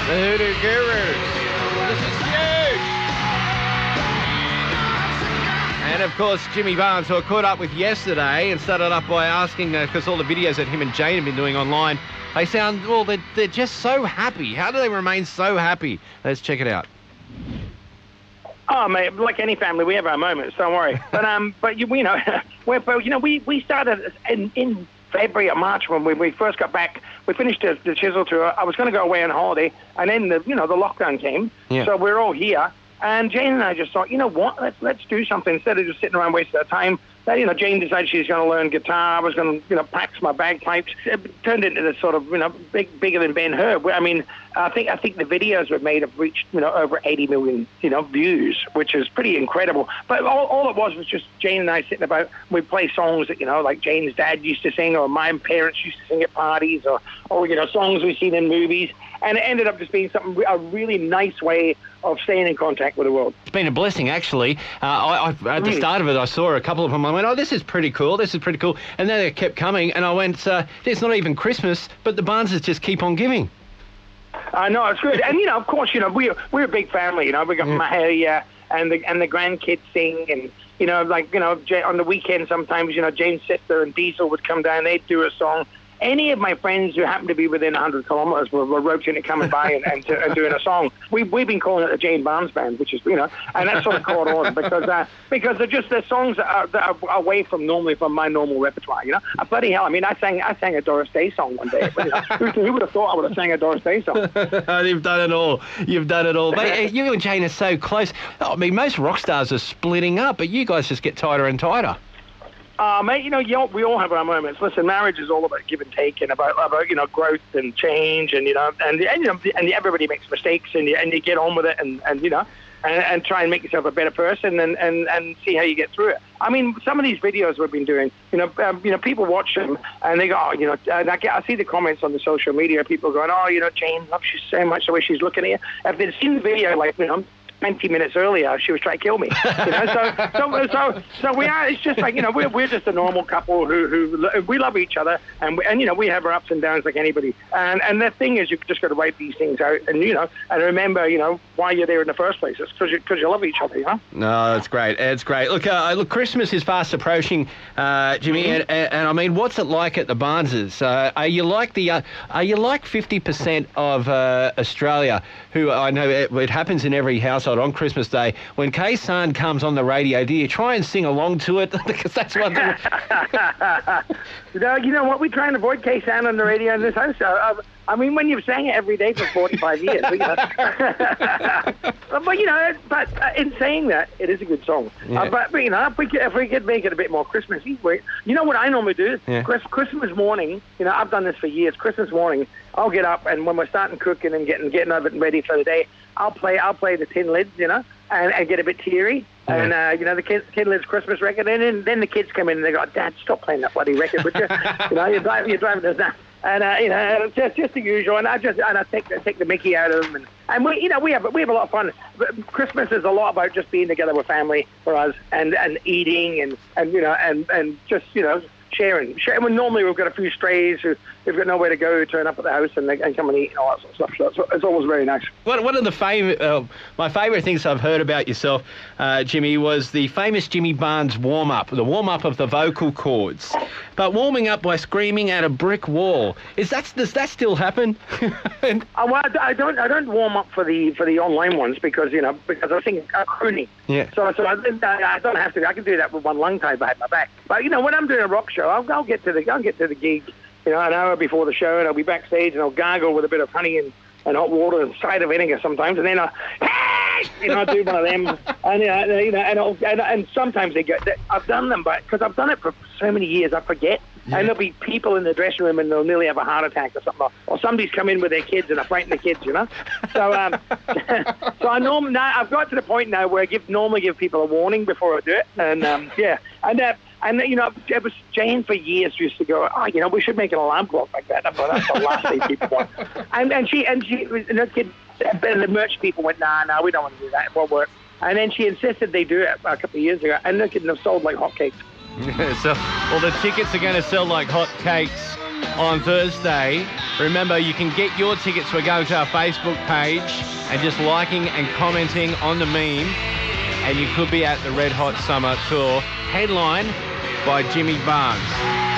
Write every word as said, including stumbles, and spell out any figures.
The Hoodoo Gurus. This is huge. And of course, Jimmy Barnes, who I caught up with yesterday and started up by asking, because uh, all the videos that him and Jane have been doing online, they sound, well, they're, they're just so happy. How do they remain so happy? Let's check it out. Oh, mate, like any family, we have our moments. Don't worry. But um, but you, you know, we're, but, you know, we we started in in February or March when we, we first got back. We finished the, the Chisel tour. I was going to go away on holiday, and then the you know the lockdown came. Yeah. So we're all here, and Jane and I just thought, you know what, let's let's do something instead of just sitting around wasting our time. That, you know, Jane decided she's going to learn guitar. I was going to, you know, practice my bagpipes. It turned into this sort of, you know, big, bigger than Ben-Hur. I mean, I think I think the videos we've made have reached, you know, over eighty million, you know, views, which is pretty incredible. But all, all it was was just Jane and I sitting about. We'd play songs that, you know, like Jane's dad used to sing, or my parents used to sing at parties, or, or you know, songs we've seen in movies. And it ended up just being something, a really nice way of staying in contact with the world. It's been a blessing, actually. Uh, I, I, at the Mm. start of it, I saw a couple of them. I went, oh, this is pretty cool. This is pretty cool. And then they kept coming, and I went, uh, it's not even Christmas, but the Barneses just keep on giving. I uh, know, it's good. And, you know, of course, you know, we're, we're a big family, you know. We got Yeah. Mahalia and the, and the grandkids sing, and, you know, like, you know, Jay, on the weekend sometimes, you know, Jane's sister and Diesel would come down, they'd do a song. Any of my friends who happen to be within one hundred kilometres were, were rotating coming by and, and, and doing a song. We, we've been calling it the Jane Barnes Band, which is, you know, and that sort of caught on because uh, because they're just the songs that are, that are away from normally from my normal repertoire, you know. Uh, bloody hell, I mean, I sang I sang a Doris Day song one day. But, you know, who, who would have thought I would have sang a Doris Day song? You've done it all. You've done it all. But uh, you and Jane are so close. I mean, most rock stars are splitting up, but you guys just get tighter and tighter. Uh, mate, you know, you all, we all have our moments. Listen, marriage is all about give and take, and about, about you know, growth and change, and you know, and and you know, and everybody makes mistakes, and you and you get on with it, and, and you know, and, and try and make yourself a better person, and, and, and see how you get through it. I mean, some of these videos we've been doing, you know, um, you know, people watch them and they go, oh, you know, and I, get, I see the comments on the social media, people going, oh, you know, Jane loves you so much the way she's looking at you. If they'd seen the video, like, you know, twenty minutes earlier, she was trying to kill me. You know, so so so so we are. It's just like, you know, we're we're just a normal couple who who we love each other, and we, and you know, we have our ups and downs like anybody. And and the thing is, you just got to write these things out, and you know, and remember, you know, why you're there in the first place. It's because you because you love each other, you know. No, that's great. It's great. Look, uh, look, Christmas is fast approaching, uh, Jimmy, Mm-hmm. and, and, and I mean, what's it like at the Barneses? Uh, are you like the uh, are you like fifty percent of uh, Australia, who I know it, it happens in every household on Christmas Day? When Khe-Sanh comes on the radio, do you try and sing along to it? Because that's one thing. you, know, you know what? We try and avoid Khe-Sanh on the radio in this house. Uh, I mean, when you've sang it every day for forty-five years. You know. But, you know, but uh, in saying that, it is a good song. Yeah. Uh, but, but, you know, if we, could, if we could make it a bit more Christmassy, we, you know what I normally do? Yeah. Chris, Christmas morning, you know, I've done this for years. Christmas morning, I'll get up, and when we're starting cooking and getting getting everything ready for the day, I'll play I'll play the Tin Lids, you know, and, and get a bit teary. Yeah. And, uh, you know, the kids, Tin Lids Christmas record. And then, then the kids come in and they go, Dad, stop playing that bloody record, would you? You know, you're driving, you're driving us nuts. And, uh, you know, just, just the usual. And I just, and I take, take the mickey out of them. And, and we, you know, we have, we have a lot of fun. But Christmas is a lot about just being together with family for us, and, and eating and, and, you know, and, and just, you know, sharing. sharing. When normally we've got a few strays who, who've got nowhere to go, turn up at the house and, they, and come and eat and all that sort of stuff. So it's, it's always very nice. One, one of the fam- uh, my favourite things I've heard about yourself, uh, Jimmy, was the famous Jimmy Barnes warm-up, the warm-up of the vocal cords. But warming up by screaming at a brick wall, is that, does that still happen? and, Uh, well, I don't, I don't warm up for the for the online ones because you know because I sing uh, crooning. Yeah. So so I, I don't have to. I can do that with one lung tie behind my back. But you know when I'm doing a rock show, I'll, I'll get to the I'll get to the gig, you know, an hour before the show, and I'll be backstage and I'll gargle with a bit of honey and, and hot water and cider vinegar sometimes, and then I, you know, I do one of them, and uh, you know, and, I'll, and and sometimes they get. I've done them, but because I've done it for so many years, I forget. Yeah. And there'll be people in the dressing room and they'll nearly have a heart attack or something. Or somebody's come in with their kids and I frighten the kids, you know. So, um, so I normally now I've got to the point now where I give normally give people a warning before I do it, and um, yeah, and uh, and you know, it was Jane for years used to go, oh, you know, we should make an alarm clock like that. I thought that's the last thing people want. And and she and she and the kid and the merch people went, nah, nah, we don't want to do that. It won't work. And then she insisted they do it a couple of years ago, and they could have sold like hotcakes. so, well, the tickets are going to sell like hot cakes. on Thursday. Remember, you can get your tickets by going to our Facebook page and just liking and commenting on the meme, and you could be at the Red Hot Summer Tour, headlined by Jimmy Barnes.